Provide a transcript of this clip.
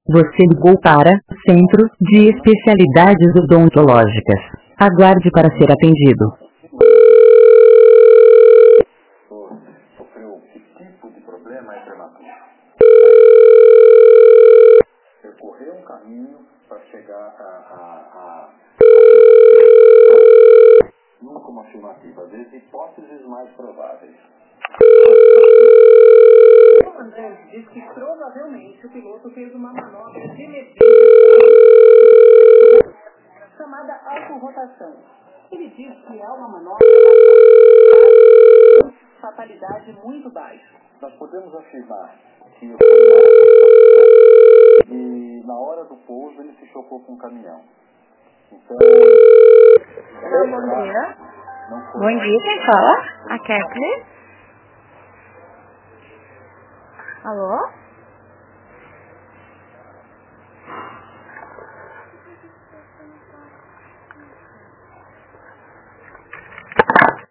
Você ligou para Centro de Especialidades Odontológicas. Aguarde para ser atendido. Sofreu que tipo de problema é prematuro? Percorrer um caminho para chegar nunca uma afirmativa, às vezes hipóteses mais prováveis. O André diz que provavelmente o piloto fez uma manobra de emergência chamada autorrotação. Ele diz que é uma manobra de fatalidade muito baixa. Nós podemos afirmar que na hora do pouso ele se chocou com um caminhão. Então, Bom dia. não foi Bom dia, quem fala? A Kathleen. Alô?